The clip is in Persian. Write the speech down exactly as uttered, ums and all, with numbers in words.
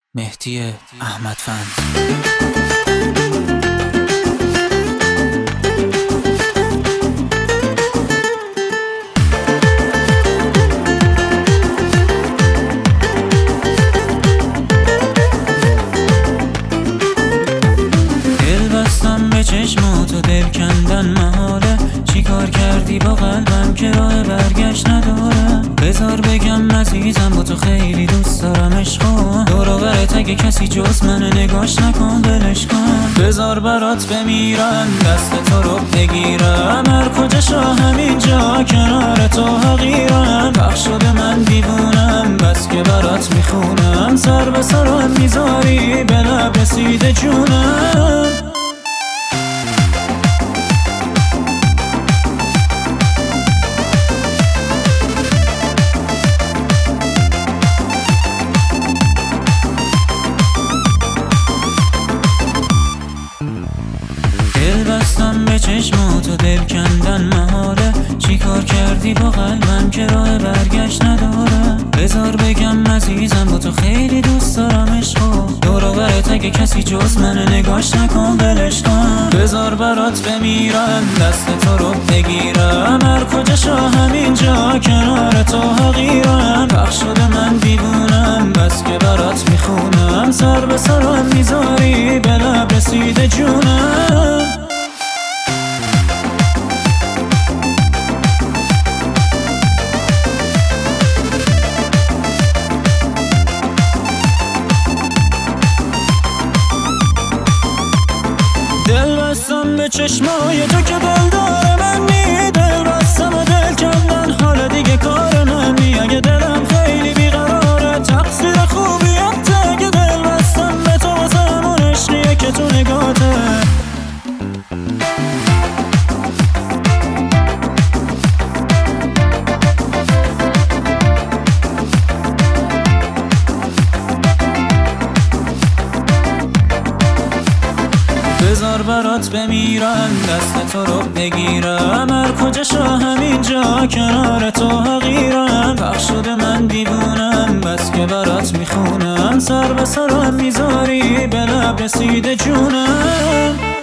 مهدی احمدفند. دل بستم به چشمات و دل کندن محاله، چیکار کردی با قلبم که راه برگشت نداره؟ بذار بگم عزیزم با تو خیلی دوست دارم عشقا، دور و برت اگه کسی جز من نگاش نکن ولش کن. بذار برات بمیرم دست تو رو بگیرم، هر کجاشا همینجا کنار تو حقیرم. بخش شده من دیوونم بس که برات میخونم، سر به سرم میذاری به لب رسیده جونم. دل بستم به چشمات و دل کندن محاله، چیکار کردی با قلبم که راه برگشت نداره؟ بذار بگم عزیزم با تو خیلی دوست دارم عشقا، دور و برت اگه کسی جز من نگاش نکن ولش کن. بذار برات بمیرم دست تو رو بگیرم، هر کجاشا همینجا کنار تو حقیرم. بخش شده من دیوونم بس که برات میخونم، سر به سرم میذاری به لب رسیده جونم. دل بستم به چشمای تو که دل داره منی، دل بستم و دل کندن حالا دیگه کار منی. اگه دلم خیلی بیقراره تقصیر خوبیت، اگه دل بستم به تو واسه همون عشقیه که تو نگاته. بذار برات بمیرم دست تو رو بگیرم، هر کجاشا همینجا کنار تو حقیرم. بخش شده من دیوونم بس که برات میخونم، سر به سرم میذاری به لب رسیده جونم.